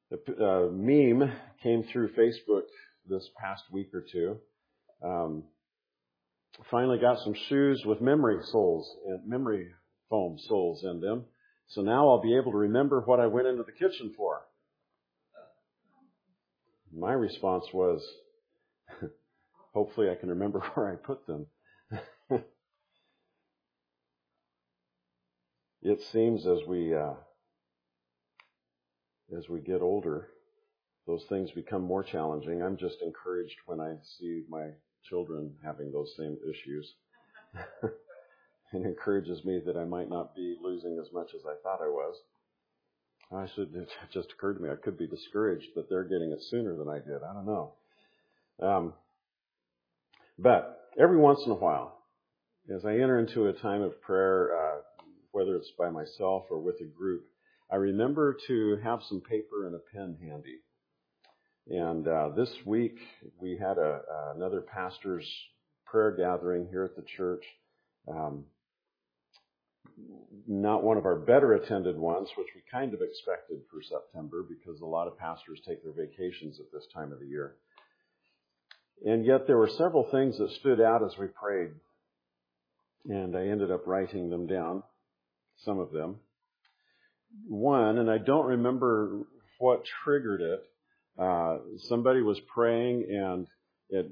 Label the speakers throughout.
Speaker 1: The meme came through Facebook this past week or two. Finally got some shoes with memory foam soles in them. So now I'll be able to remember what I went into the kitchen for. My response was, hopefully I can remember where I put them. It seems as we get older, those things become more challenging. I'm just encouraged when I see my children having those same issues. It encourages me that I might not be losing as much as I thought I was. It just occurred to me I could be discouraged that they're getting it sooner than I did. I don't know. But every once in a while, as I enter into a time of prayer, whether it's by myself or with a group, I remember to have some paper and a pen handy. And this week we had another pastor's prayer gathering here at the church. Not one of our better attended ones, which we kind of expected for September because a lot of pastors take their vacations at this time of the year. And yet there were several things that stood out as we prayed. And I ended up writing them down, some of them. One, and I don't remember what triggered it, somebody was praying and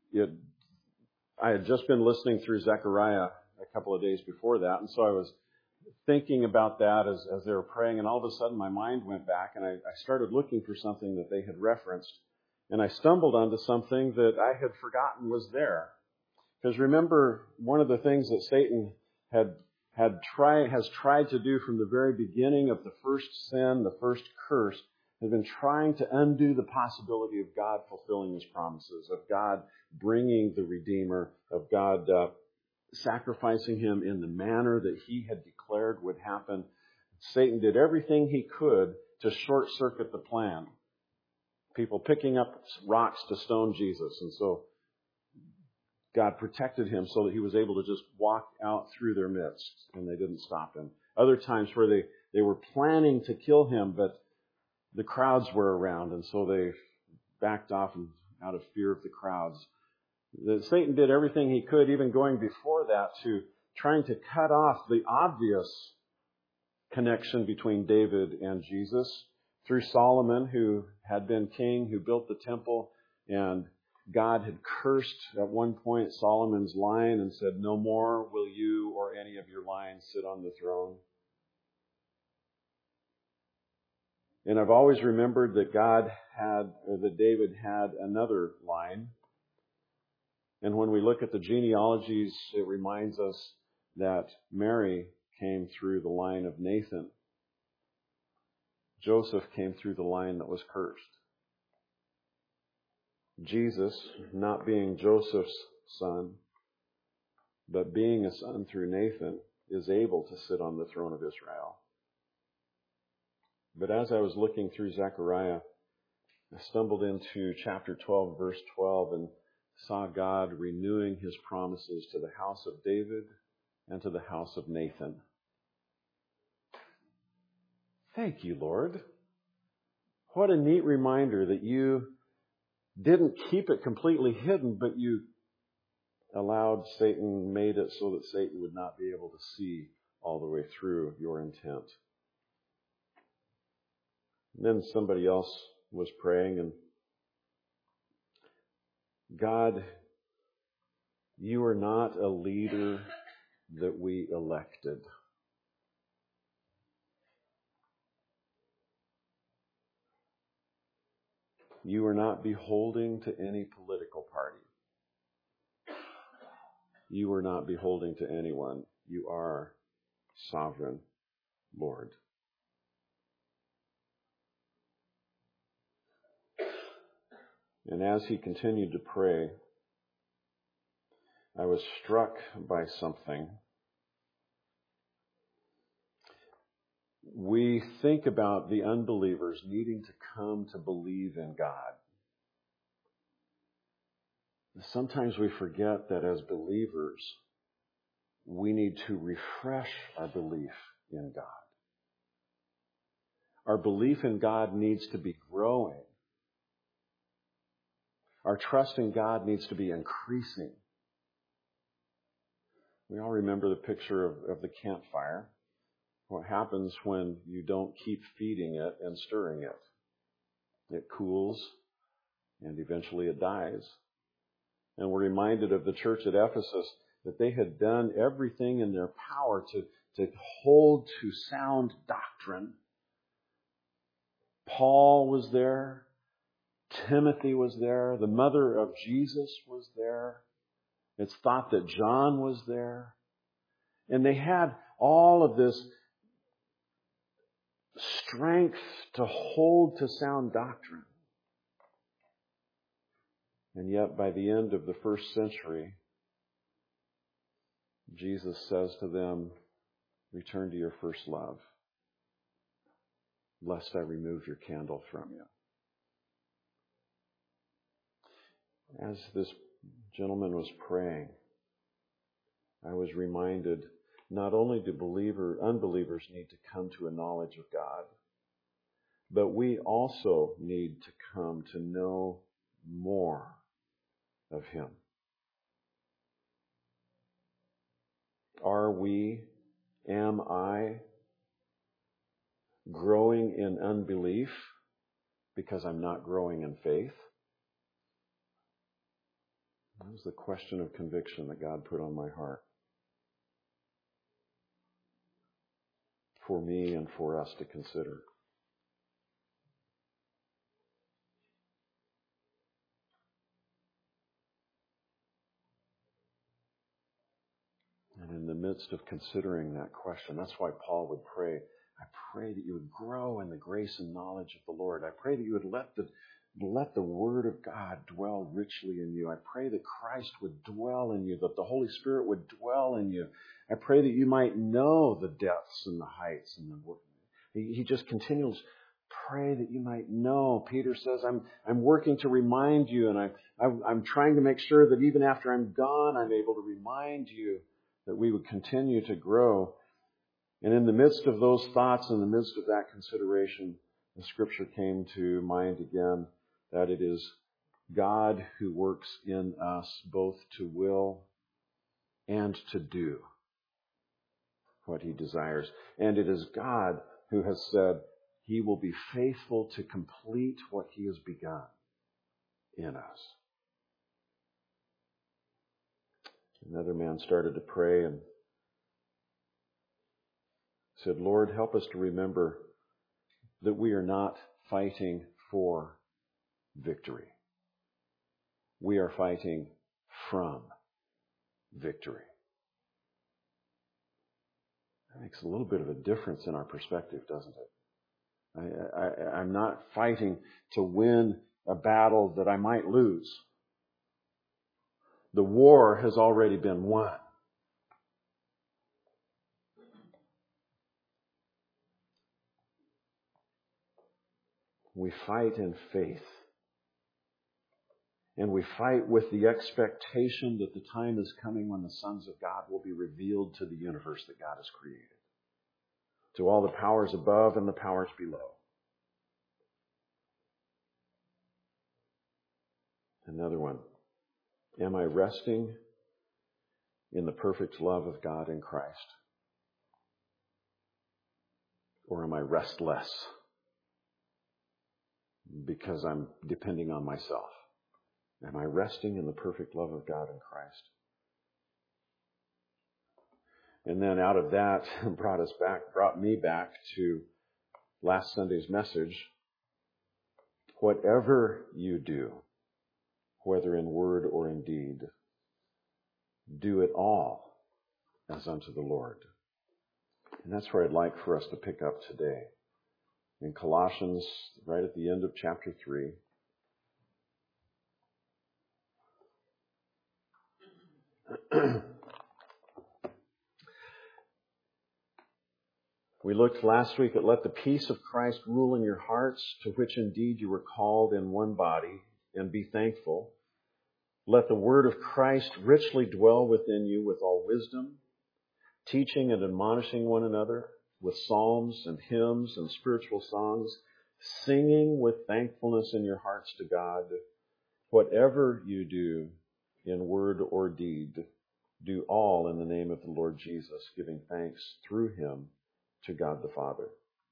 Speaker 1: I had just been listening through Zechariah a couple of days before that, and so I was thinking about that as they were praying, and all of a sudden my mind went back and I started looking for something that they had referenced, and I stumbled onto something that I had forgotten was there. Because remember, one of the things that Satan has tried to do from the very beginning of the first sin, the first curse, has been trying to undo the possibility of God fulfilling His promises, of God bringing the Redeemer, of God sacrificing Him in the manner that He had declared would happen. Satan did everything he could to short-circuit the plan. People picking up rocks to stone Jesus, and so God protected Him so that He was able to just walk out through their midst, and they didn't stop Him. Other times where they were planning to kill Him, but the crowds were around, and so they backed off out of fear of the crowds. Satan did everything he could, even going before that, to trying to cut off the obvious connection between David and Jesus through Solomon, who had been king, who built the temple, and God had cursed at one point Solomon's line and said, "No more will you or any of your line sit on the throne." And I've always remembered that David had another line. And when we look at the genealogies, it reminds us that Mary came through the line of Nathan. Joseph came through the line that was cursed. Jesus, not being Joseph's son, but being a son through Nathan, is able to sit on the throne of Israel. But as I was looking through Zechariah, I stumbled into chapter 12, verse 12, and saw God renewing His promises to the house of David and to the house of Nathan. Thank you, Lord. What a neat reminder that you didn't keep it completely hidden, but you made it so that Satan would not be able to see all the way through your intent. And then somebody else was praying, and God, you are not a leader that we elected. You are not beholding to any political party. You are not beholding to anyone. You are sovereign Lord. And as he continued to pray, I was struck by something. We think about the unbelievers needing to come to believe in God. Sometimes we forget that as believers, we need to refresh our belief in God. Our belief in God needs to be growing. Our trust in God needs to be increasing. We all remember the picture of the campfire. What happens when you don't keep feeding it and stirring it? It cools, and eventually it dies. And we're reminded of the church at Ephesus that they had done everything in their power to hold to sound doctrine. Paul was there. Timothy was there. The mother of Jesus was there. It's thought that John was there. And they had all of this strength to hold to sound doctrine. And yet, by the end of the first century, Jesus says to them, return to your first love, lest I remove your candle from you. As this gentleman was praying, I was reminded not only do unbelievers need to come to a knowledge of God, but we also need to come to know more of Him. Am I growing in unbelief because I'm not growing in faith? That was the question of conviction that God put on my heart for me and for us to consider. And in the midst of considering that question, that's why Paul would pray, I pray that you would grow in the grace and knowledge of the Lord. I pray that you would let the Word of God dwell richly in you. I pray that Christ would dwell in you, that the Holy Spirit would dwell in you. I pray that you might know the depths and the heights. He just continues, pray that you might know. Peter says, I'm working to remind you, and I'm trying to make sure that even after I'm gone, I'm able to remind you that we would continue to grow. And in the midst of those thoughts, in the midst of that consideration, the Scripture came to mind again that it is God who works in us both to will and to do what He desires. And it is God who has said He will be faithful to complete what He has begun in us. Another man started to pray and said, Lord, help us to remember that we are not fighting for victory. We are fighting from victory. That makes a little bit of a difference in our perspective, doesn't it? I'm not fighting to win a battle that I might lose. The war has already been won. We fight in faith. And we fight with the expectation that the time is coming when the sons of God will be revealed to the universe that God has created. To all the powers above and the powers below. Another one. Am I resting in the perfect love of God in Christ? Or am I restless because I'm depending on myself? Am I resting in the perfect love of God in Christ? And then out of that brought me back to last Sunday's message. Whatever you do, whether in word or in deed, do it all as unto the Lord. And that's where I'd like for us to pick up today. In Colossians, right at the end of chapter 3. We looked last week at let the peace of Christ rule in your hearts, to which indeed you were called in one body, and be thankful. Let the word of Christ richly dwell within you with all wisdom, teaching and admonishing one another with psalms and hymns and spiritual songs, singing with thankfulness in your hearts to God. Whatever you do in word or deed, do all in the name of the Lord Jesus, giving thanks through him to God the Father.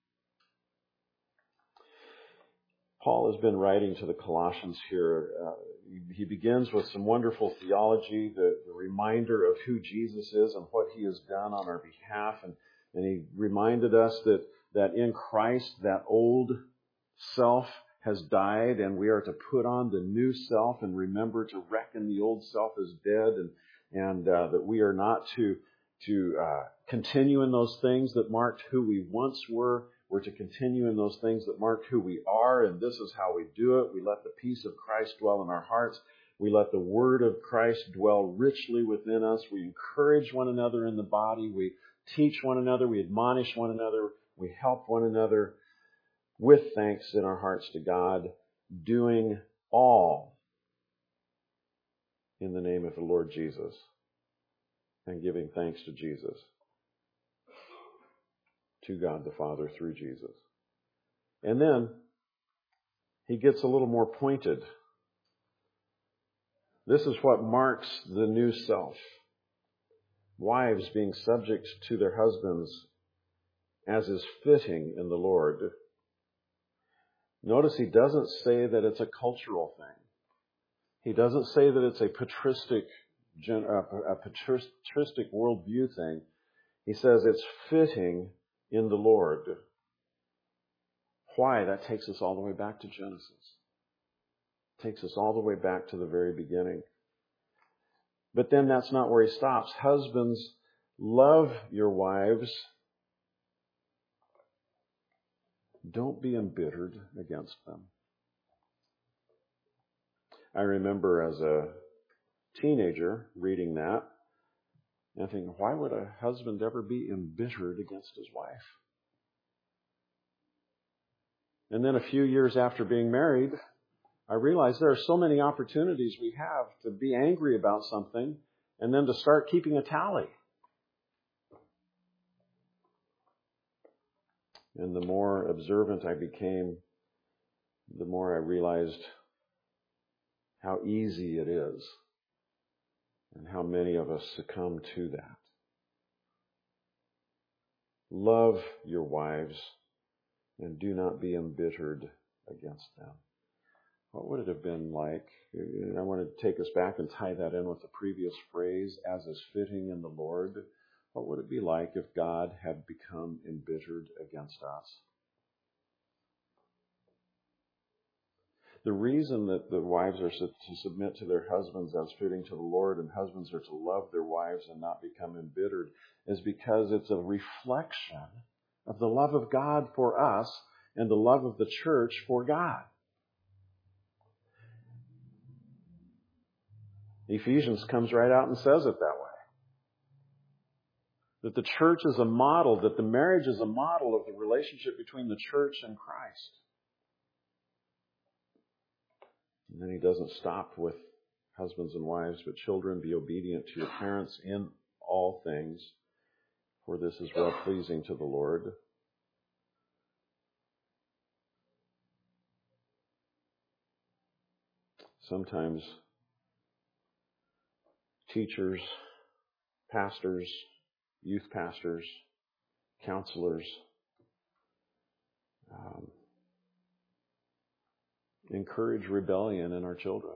Speaker 1: Paul has been writing to the Colossians here. He begins with some wonderful theology, the reminder of who Jesus is and what he has done on our behalf. And he reminded us that in Christ, that old self has died, and we are to put on the new self and remember to reckon the old self as dead, and that we are not to continue in those things that marked who we once were. We're to continue in those things that marked who we are, and this is how we do it. We let the peace of Christ dwell in our hearts. We let the word of Christ dwell richly within us. We encourage one another in the body. We teach one another. We admonish one another. We help one another with thanks in our hearts to God, doing all in the name of the Lord Jesus and giving thanks to Jesus, to God the Father through Jesus. And then he gets a little more pointed. This is what marks the new self. Wives being subject to their husbands as is fitting in the Lord. Notice he doesn't say that it's a cultural thing. He doesn't say that it's a patristic worldview thing. He says it's fitting in the Lord. Why? That takes us all the way back to Genesis. It takes us all the way back to the very beginning. But then that's not where he stops. Husbands, love your wives. Don't be embittered against them. I remember as a teenager reading that and thinking, why would a husband ever be embittered against his wife? And then a few years after being married, I realized there are so many opportunities we have to be angry about something and then to start keeping a tally. And the more observant I became, the more I realized how easy it is and how many of us succumb to that. Love your wives and do not be embittered against them. What would it have been like? And I want to take us back and tie that in with the previous phrase, as is fitting in the Lord. What would it be like if God had become embittered against us? The reason that the wives are to submit to their husbands as fitting to the Lord, and husbands are to love their wives and not become embittered, is because it's a reflection of the love of God for us and the love of the church for God. Ephesians comes right out and says it that way. That the church is a model, that the marriage is a model of the relationship between the church and Christ. And then he doesn't stop with husbands and wives, but children, be obedient to your parents in all things, for this is well-pleasing to the Lord. Sometimes teachers, pastors, youth pastors, counselors encourage rebellion in our children.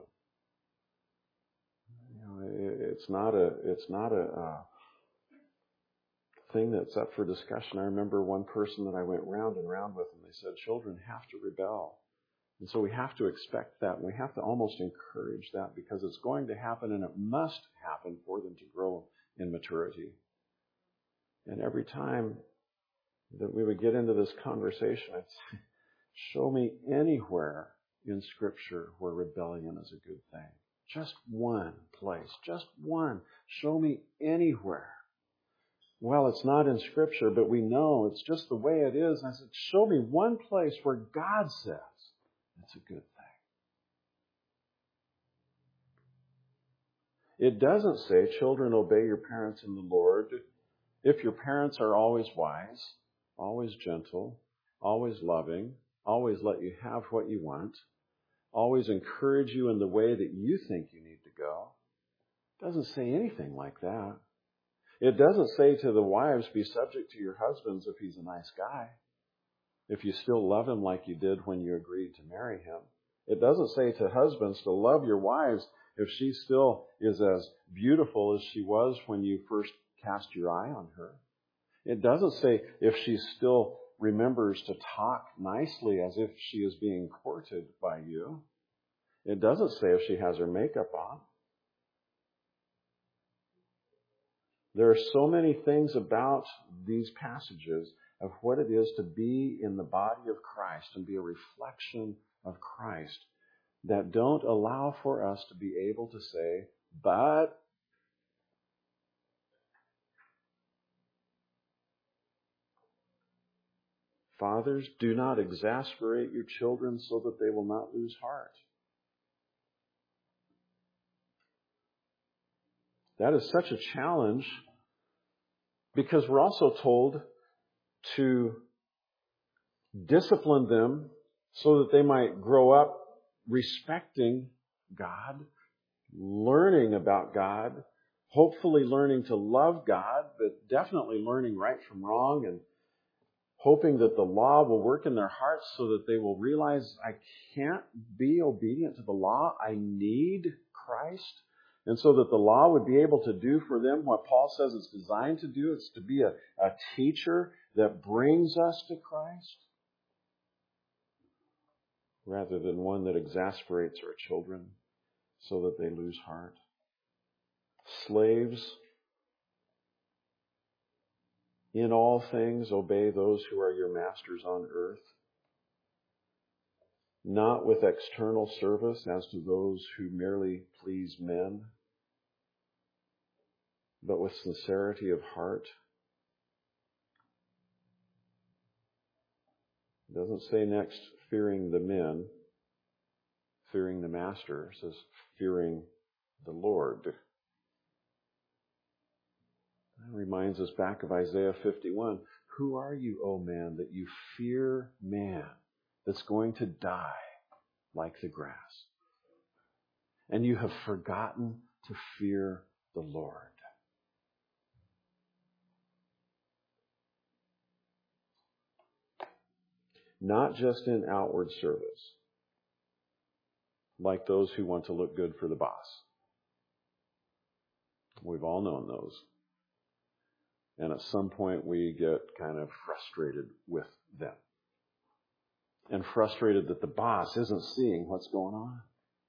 Speaker 1: It's not a thing that's up for discussion. I remember one person that I went round and round with, and they said children have to rebel. And so we have to expect that. And we have to almost encourage that because it's going to happen, and it must happen for them to grow in maturity. And every time that we would get into this conversation, I'd say, show me anywhere in Scripture where rebellion is a good thing. Just one place. Just one. Show me anywhere. Well, it's not in Scripture, but we know it's just the way it is. And I said, show me one place where God says it's a good thing. It doesn't say, children, obey your parents in the Lord. If your parents are always wise, always gentle, always loving, always let you have what you want, always encourage you in the way that you think you need to go. It doesn't say anything like that. It doesn't say to the wives, be subject to your husbands if he's a nice guy, if you still love him like you did when you agreed to marry him. It doesn't say to husbands to love your wives if she still is as beautiful as she was when you first cast your eye on her. It doesn't say if she still remembers to talk nicely as if she is being courted by you. It doesn't say if she has her makeup on. There are so many things about these passages of what it is to be in the body of Christ and be a reflection of Christ that don't allow for us to be able to say, but fathers, do not exasperate your children so that they will not lose heart. That is such a challenge because we're also told to discipline them so that they might grow up respecting God, learning about God, hopefully learning to love God, but definitely learning right from wrong and hoping that the law will work in their hearts so that they will realize I can't be obedient to the law. I need Christ. And so that the law would be able to do for them what Paul says it's designed to do. It's to be a teacher that brings us to Christ rather than one that exasperates our children so that they lose heart. Slaves, in all things obey those who are your masters on earth, not with external service as to those who merely please men, but with sincerity of heart. It doesn't say next, fearing the men, fearing the master. It says, fearing the Lord. That reminds us back of Isaiah 51. Who are you, O man, that you fear man that's going to die like the grass? And you have forgotten to fear the Lord. Not just in outward service, like those who want to look good for the boss. We've all known those. And at some point we get kind of frustrated with them. And frustrated that the boss isn't seeing what's going on.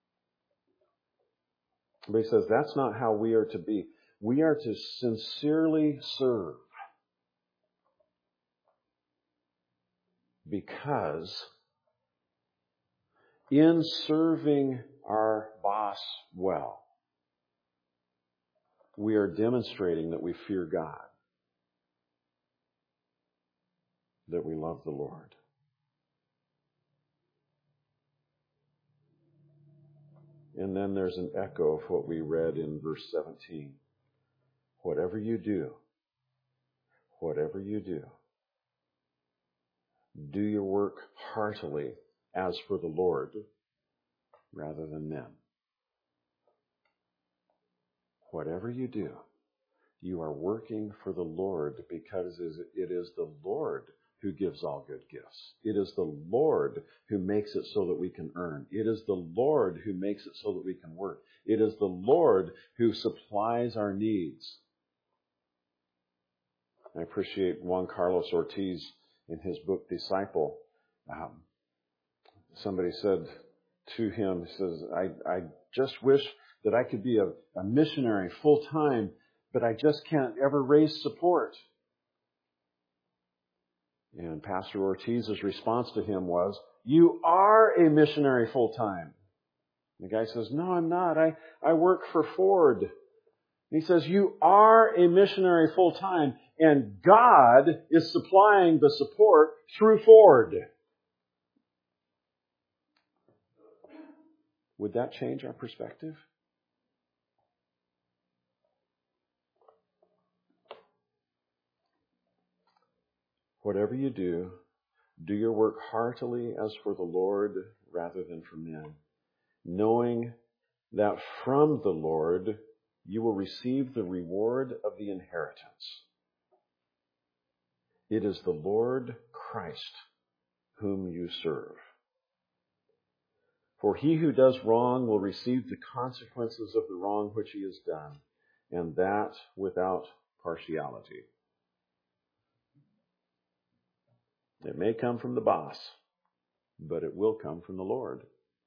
Speaker 1: But he says that's not how we are to be. We are to sincerely serve. Because in serving our boss well, we are demonstrating that we fear God, that we love the Lord. And then there's an echo of what we read in verse 17. Whatever you do, do your work heartily as for the Lord rather than men. Whatever you do, you are working for the Lord because it is the Lord who gives all good gifts. It is the Lord who makes it so that we can earn. It is the Lord who makes it so that we can work. It is the Lord who supplies our needs. I appreciate Juan Carlos Ortiz in his book, Disciple. Somebody said to him, he says, I just wish that I could be a missionary full time, but I just can't ever raise support. And Pastor Ortiz's response to him was, you are a missionary full time. The guy says, no, I'm not. I work for Ford. And he says, you are a missionary full time, and God is supplying the support through Ford. Would that change our perspective? whatever you do, do your work heartily as for the Lord rather than for men, knowing that from the Lord you will receive the reward of the inheritance. It is the Lord Christ whom you serve. For he who does wrong will receive the consequences of the wrong which he has done, and that without partiality. It may come from the boss, but it will come from the Lord,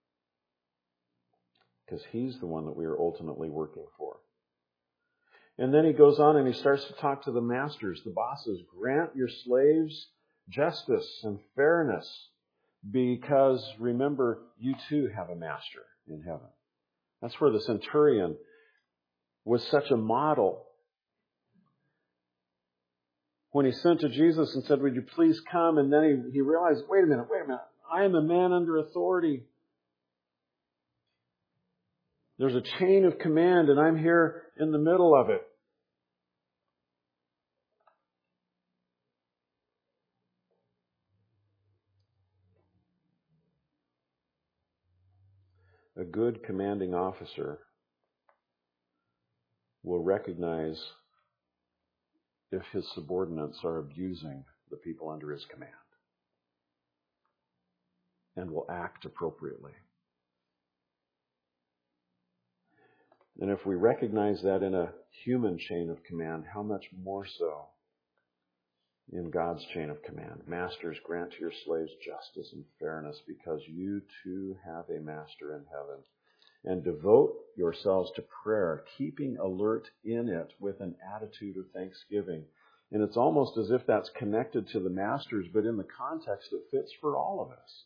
Speaker 1: because he's the one that we are ultimately working for. And then he goes on and he starts to talk to the masters, the bosses. Grant your slaves justice and fairness, because remember, you too have a master in heaven. That's where the centurion was such a model. When he sent to Jesus and said, would you please come? And then he realized, wait a minute. I am a man under authority. There's a chain of command, and I'm here in the middle of it. A good commanding officer will recognize if his subordinates are abusing the people under his command, and will act appropriately. And if we recognize that in a human chain of command, how much more so in God's chain of command? Masters, grant to your slaves justice and fairness, because you too have a master in heaven. And devote yourselves to prayer, keeping alert in it with an attitude of thanksgiving. And it's almost as if that's connected to the masters, but in the context it fits for all of us.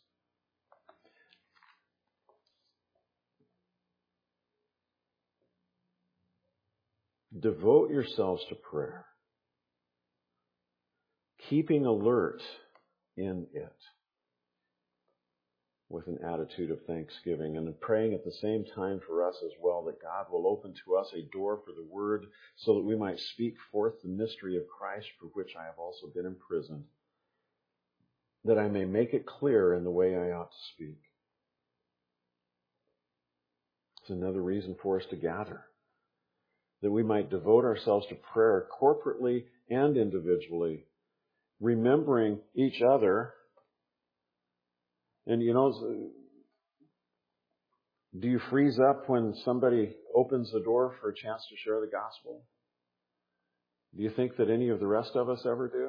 Speaker 1: Devote yourselves to prayer, keeping alert in it with an attitude of thanksgiving, and praying at the same time for us as well, that God will open to us a door for the word, so that we might speak forth the mystery of Christ, for which I have also been imprisoned, that I may make it clear in the way I ought to speak. It's another reason for us to gather, that we might devote ourselves to prayer corporately and individually, remembering each other. And do you freeze up when somebody opens the door for a chance to share the gospel? Do you think that any of the rest of us ever do?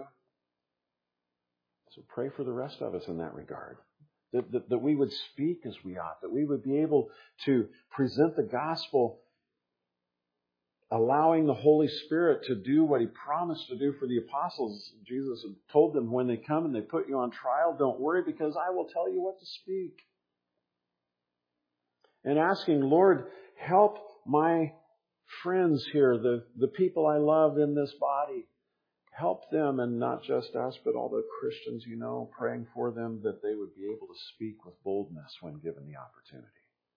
Speaker 1: So pray for the rest of us in that regard. That we would speak as we ought, that we would be able to present the gospel, allowing the Holy Spirit to do what He promised to do for the apostles. Jesus had told them, when they come and they put you on trial, don't worry, because I will tell you what to speak. And asking, Lord, help my friends here, the people I love in this body. Help them, and not just us, but all the Christians praying for them, that they would be able to speak with boldness when given the opportunity.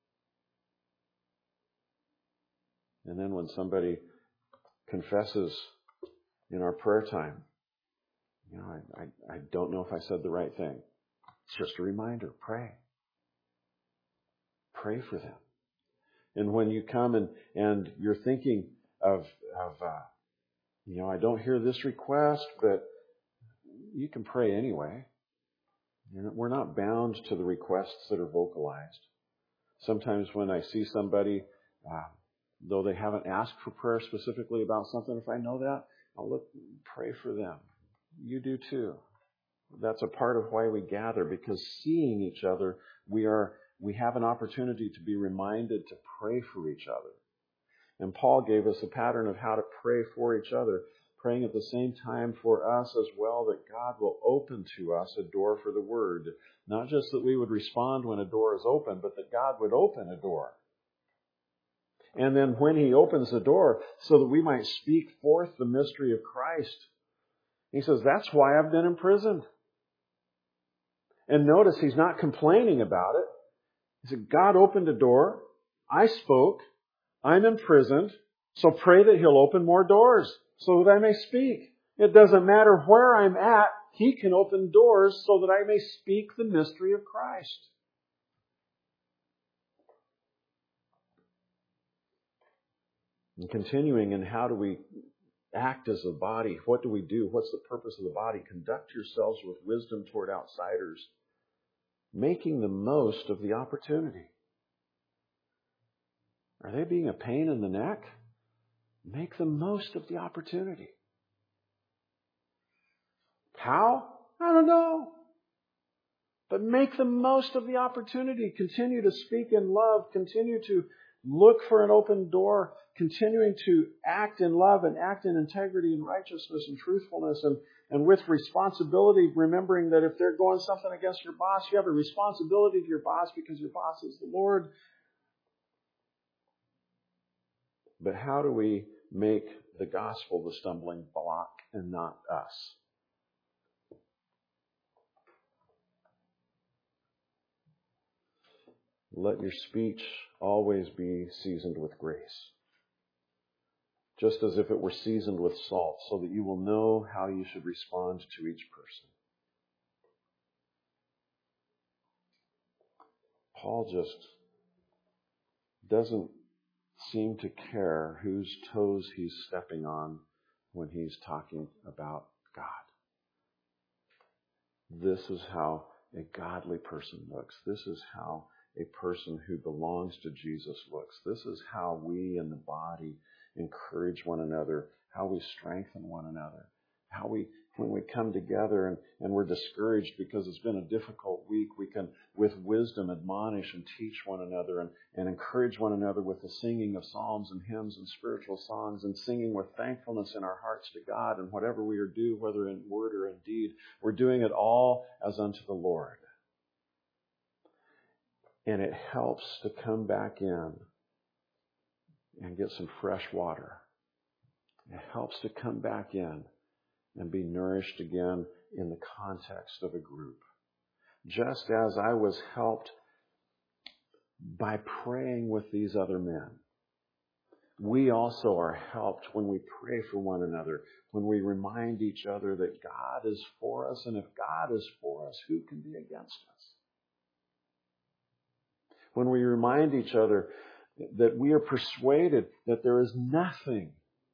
Speaker 1: And then when somebody confesses in our prayer time, I don't know if I said the right thing. It's just a reminder. Pray. Pray for them. And when you come and you're thinking of I don't hear this request, but you can pray anyway. We're not bound to the requests that are vocalized. Sometimes when I see somebody, though they haven't asked for prayer specifically about something, if I know that, I'll pray for them. You do too. That's a part of why we gather, because seeing each other, we have an opportunity to be reminded to pray for each other. And Paul gave us a pattern of how to pray for each other, praying at the same time for us as well, that God will open to us a door for the word. Not just that we would respond when a door is open, but that God would open a door. And then when He opens the door, so that we might speak forth the mystery of Christ. He says, that's why I've been imprisoned. And notice He's not complaining about it. He said, God opened a door. I spoke. I'm imprisoned. So pray that He'll open more doors so that I may speak. It doesn't matter where I'm at. He can open doors so that I may speak the mystery of Christ. And continuing in how do we act as a body? What do we do? What's the purpose of the body? Conduct yourselves with wisdom toward outsiders, making the most of the opportunity. Are they being a pain in the neck? Make the most of the opportunity. How? I don't know. But make the most of the opportunity. Continue to speak in love. Continue to look for an open door. Continuing to act in love and act in integrity and righteousness and truthfulness and with responsibility, remembering that if they're going something against your boss, you have a responsibility to your boss because your boss is the Lord. But how do we make the gospel the stumbling block and not us? Let your speech always be seasoned with grace, just as if it were seasoned with salt, so that you will know how you should respond to each person. Paul just doesn't seem to care whose toes he's stepping on when he's talking about God. This is how a godly person looks. This is how a person who belongs to Jesus looks. This is how we in the body encourage one another, how we strengthen one another, how when we come together and we're discouraged because it's been a difficult week, we can, with wisdom, admonish and teach one another and encourage one another with the singing of psalms and hymns and spiritual songs and singing with thankfulness in our hearts to God. And whatever we do, whether in word or in deed, we're doing it all as unto the Lord. And it helps to come back in and get some fresh water. It helps to come back in and be nourished again in the context of a group. Just as I was helped by praying with these other men, we also are helped when we pray for one another, when we remind each other that God is for us, and if God is for us, who can be against us? When we remind each other that we are persuaded that there is nothing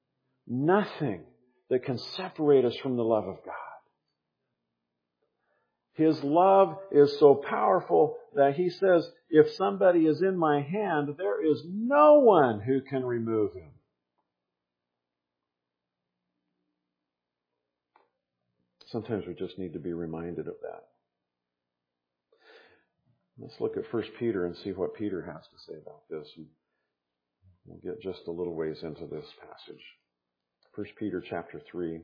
Speaker 1: that can separate us from the love of God. His love is so powerful that He says, if somebody is in my hand, there is no one who can remove him. Sometimes we just need to be reminded of that. Let's look at 1 Peter and see what Peter has to say about this. And we'll get just a little ways into this passage. 1 Peter chapter 3.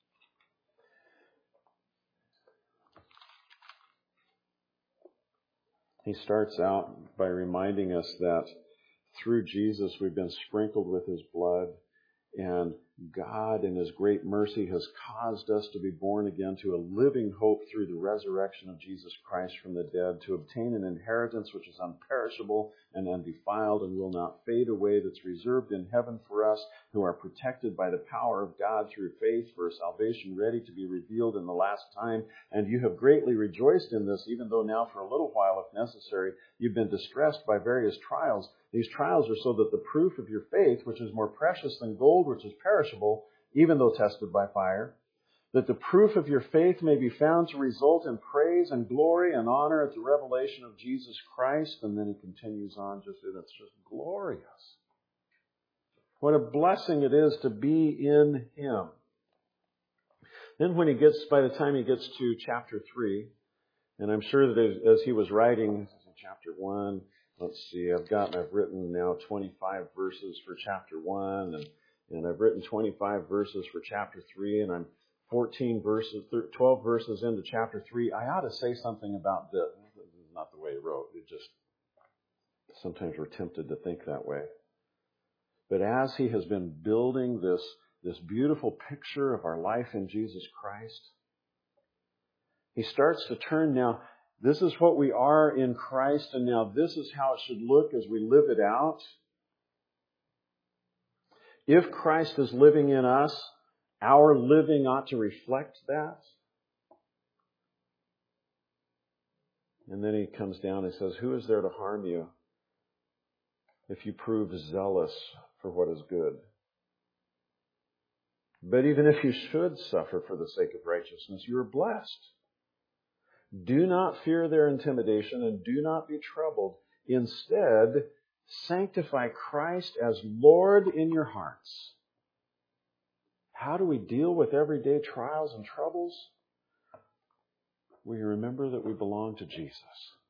Speaker 1: He starts out by reminding us that through Jesus we've been sprinkled with His blood, and God in His great mercy has caused us to be born again to a living hope through the resurrection of Jesus Christ from the dead, to obtain an inheritance which is unperishable and undefiled and will not fade away, that's reserved in heaven for us who are protected by the power of God through faith for a salvation ready to be revealed in the last time. And you have greatly rejoiced in this, even though now for a little while, if necessary, you've been distressed by various trials. These trials are so that the proof of your faith, which is more precious than gold, which is perishable, even though tested by fire, that the proof of your faith may be found to result in praise and glory and honor at the revelation of Jesus Christ. And then he continues on, it's just glorious. What a blessing it is to be in Him. Then by the time he gets to chapter 3, and I'm sure that as he was writing, this is in chapter 1, let's see, I've written now 25 verses for chapter 1, and I've written 25 verses for chapter 3, and I'm 12 verses into chapter 3. I ought to say something about this. This is not the way he wrote. Sometimes we're tempted to think that way. But as he has been building this beautiful picture of our life in Jesus Christ, he starts to turn now. This is what we are in Christ, and now this is how it should look as we live it out. If Christ is living in us, our living ought to reflect that. And then he comes down and says, who is there to harm you if you prove zealous for what is good? But even if you should suffer for the sake of righteousness, you are blessed. Do not fear their intimidation and do not be troubled. Instead, sanctify Christ as Lord in your hearts. How do we deal with everyday trials and troubles? We remember that we belong to Jesus.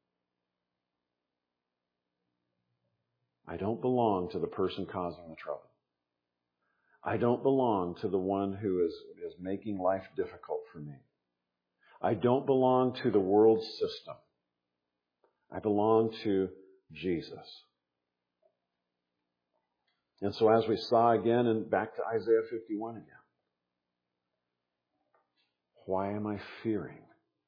Speaker 1: I don't belong to the person causing the trouble. I don't belong to the one who is making life difficult for me. I don't belong to the world system. I belong to Jesus. And so as we saw again, and back to Isaiah 51 again, why am I fearing?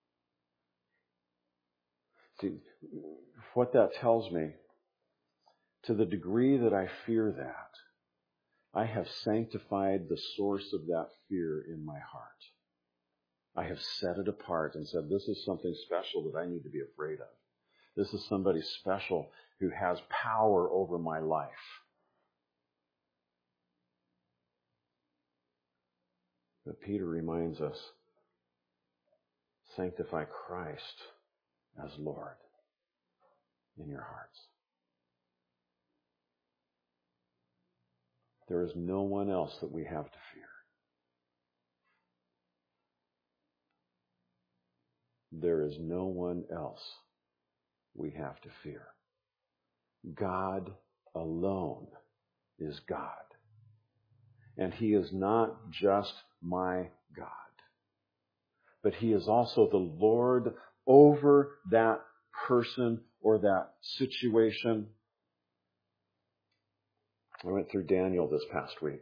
Speaker 1: See, what that tells me, to the degree that I fear that, I have sanctified the source of that fear in my heart. I have set it apart and said, this is something special that I need to be afraid of. This is somebody special who has power over my life. But Peter reminds us, sanctify Christ as Lord in your hearts. There is no one else that we have to fear. There is no one else we have to fear. God alone is God. And He is not just my God, but He is also the Lord over that person or that situation. I went through Daniel this past week,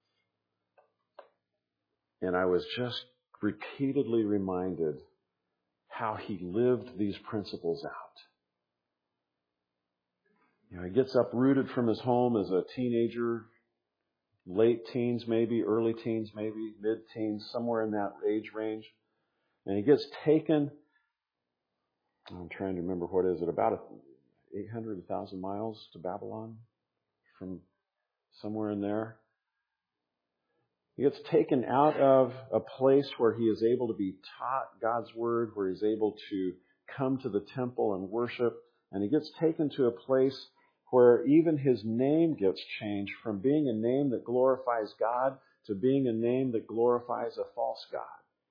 Speaker 1: and I was just repeatedly reminded how he lived these principles out. You know, he gets uprooted from his home as a teenager, late teens maybe, early teens maybe, mid-teens, somewhere in that age range. And he gets taken, I'm trying to remember what is it, about 800, 1,000 miles to Babylon from somewhere in there. He gets taken out of a place where he is able to be taught God's Word, where he's able to come to the temple and worship. And he gets taken to a place where even his name gets changed from being a name that glorifies God to being a name that glorifies a false God.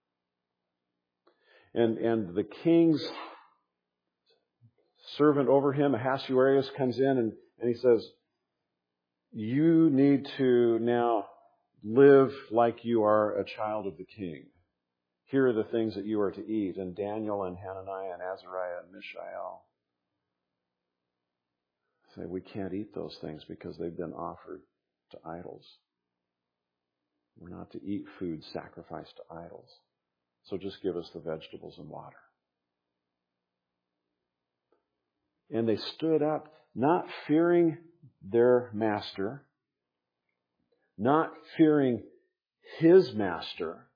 Speaker 1: And the king's servant over him, Ahasuerus, comes in and he says, you need to now live like you are a child of the king. Here are the things that you are to eat. And Daniel and Hananiah and Azariah and Mishael say, we can't eat those things because they've been offered to idols. We're not to eat food sacrificed to idols. So just give us the vegetables and water. And they stood up, not fearing their master, not fearing his master,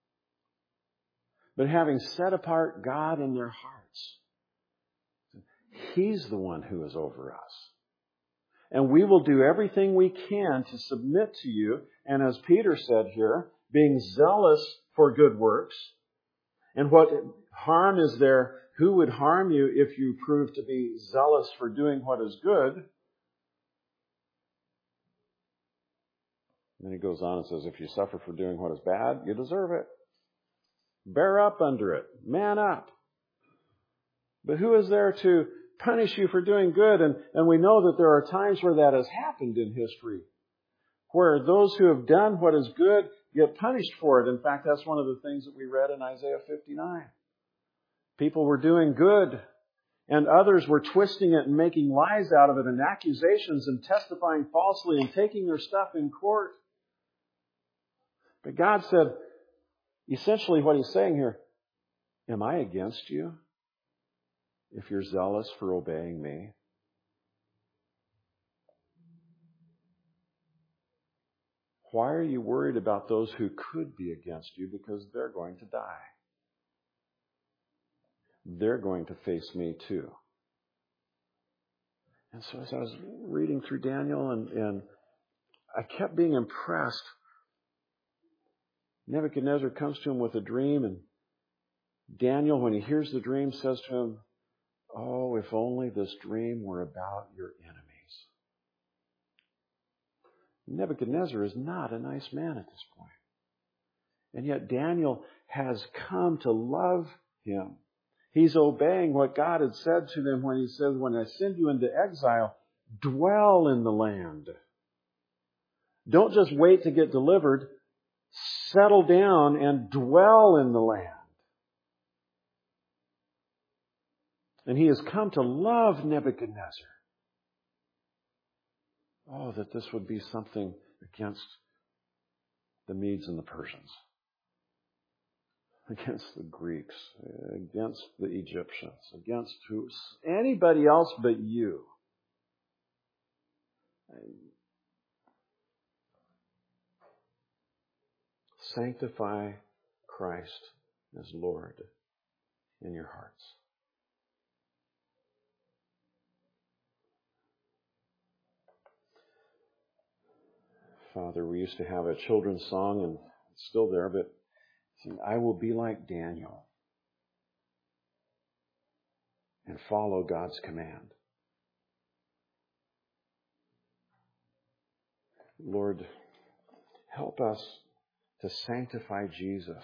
Speaker 1: but having set apart God in their hearts. He's the one who is over us. And we will do everything we can to submit to you. And as Peter said here, being zealous for good works. And what harm is there? Who would harm you if you prove to be zealous for doing what is good? And then he goes on and says, if you suffer for doing what is bad, you deserve it. Bear up under it. Man up. But who is there to punish you for doing good? And we know that there are times where that has happened in history, where those who have done what is good get punished for it. In fact, that's one of the things that we read in Isaiah 59. People were doing good, and others were twisting it and making lies out of it and accusations and testifying falsely and taking their stuff in court. But God said, essentially what He's saying here, am I against you if you're zealous for obeying me? Why are you worried about those who could be against you? Because they're going to die. they're going to face me too. And so as I was reading through Daniel and I kept being impressed, Nebuchadnezzar comes to him with a dream, and Daniel, when he hears the dream, says to him, "Oh, if only this dream were about your enemies." Nebuchadnezzar is not a nice man at this point. And yet Daniel has come to love him. He's obeying what God had said to them when he said, "When I send you into exile, dwell in the land." Don't just wait to get delivered. Settle down and dwell in the land. And he has come to love Nebuchadnezzar. Oh, that this would be something against the Medes and the Persians, against the Greeks, against the Egyptians, against anybody else but you. Sanctify Christ as Lord in your hearts. Father, we used to have a children's song, and it's still there, but I will be like Daniel and follow God's command. Lord, help us to sanctify Jesus,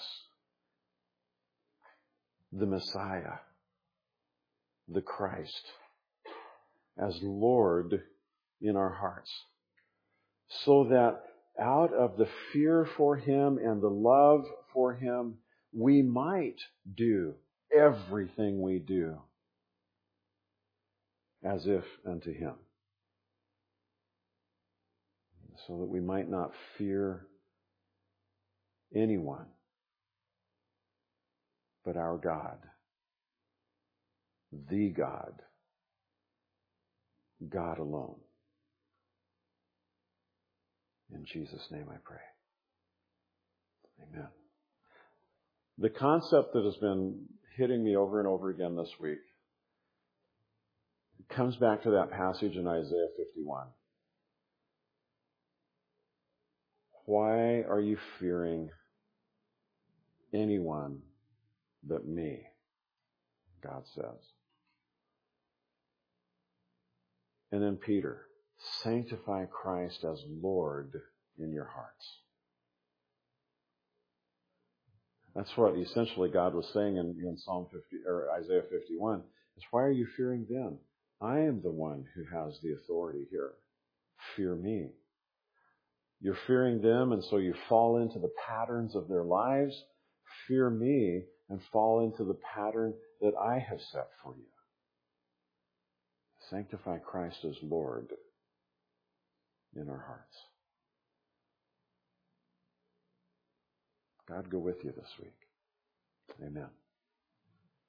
Speaker 1: the Messiah, the Christ, as Lord in our hearts, so that out of the fear for Him and the love for Him, we might do everything we do as if unto Him, so that we might not fear anyone but our God, the God, God alone. In Jesus' name I pray. Amen. The concept that has been hitting me over and over again this week comes back to that passage in Isaiah 51. Why are you fearing anyone but me? God says. And then Peter, sanctify Christ as Lord in your hearts. That's what essentially God was saying in Psalm 50 or Isaiah 51. Is why are you fearing them? I am the one who has the authority here. Fear me. You're fearing them, and so you fall into the patterns of their lives. Fear me and fall into the pattern that I have set for you. Sanctify Christ as Lord in our hearts. God go with you this week. Amen.